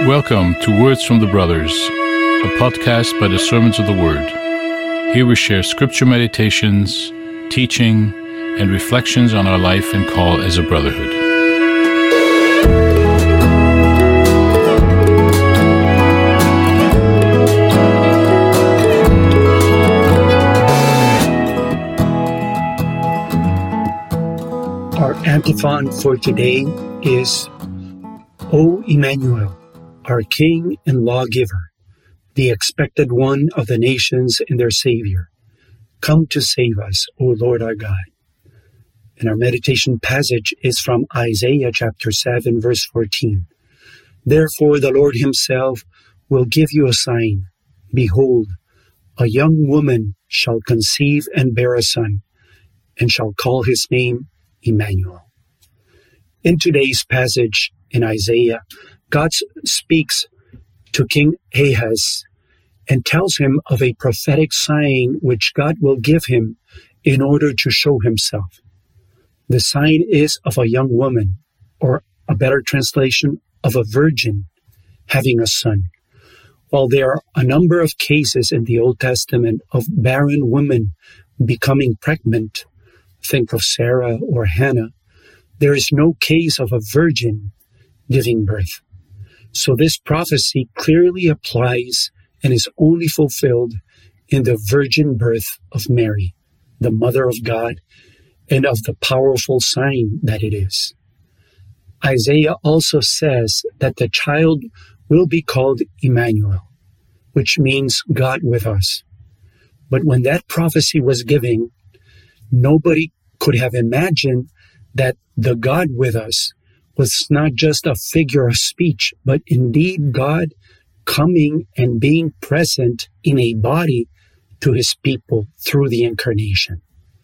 Welcome to Words from the Brothers, a podcast by the Servants of the Word. Here we share scripture meditations, teaching, and reflections on our life and call as a brotherhood. Our antiphon for today is, O Emmanuel, our King and Lawgiver, the expected one of the nations and their Savior. Come to save us, O Lord our God. And our meditation passage is from Isaiah chapter 7, verse 14. Therefore the Lord himself will give you a sign. Behold, a young woman shall conceive and bear a son, and shall call his name Emmanuel. In today's passage in Isaiah, God speaks to King Ahaz and tells him of a prophetic sign which God will give him in order to show himself. The sign is of a young woman, or a better translation, of a virgin having a son. While there are a number of cases in the Old Testament of barren women becoming pregnant, think of Sarah or Hannah, there is no case of a virgin giving birth. So this prophecy clearly applies and is only fulfilled in the virgin birth of Mary, the Mother of God, and of the powerful sign that it is. Isaiah also says that the child will be called Emmanuel, which means God with us. But when that prophecy was given, nobody could have imagined that the God with us was not just a figure of speech, but indeed God coming and being present in a body to his people through the incarnation.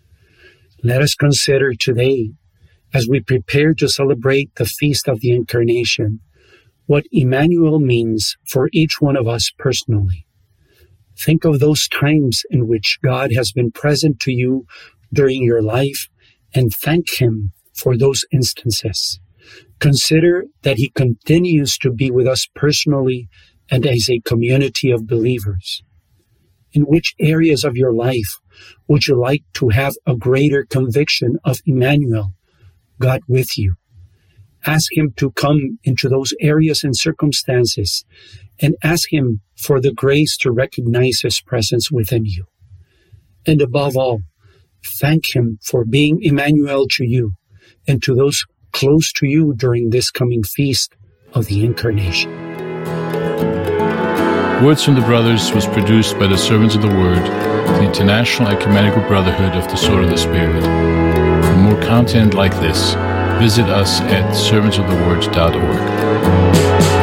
Let us consider today, as we prepare to celebrate the feast of the incarnation, what Emmanuel means for each one of us personally. Think of those times in which God has been present to you during your life and thank him for those instances. Consider that he continues to be with us personally and as a community of believers. In which areas of your life would you like to have a greater conviction of Emmanuel, God with you? Ask him to come into those areas and circumstances and ask him for the grace to recognize his presence within you. And above all, thank him for being Emmanuel to you and to those close to you during this coming feast of the Incarnation. Words from the Brothers was produced by the Servants of the Word, the International Ecumenical Brotherhood of the Sword of the Spirit. For more content like this, visit us at servantsoftheword.org.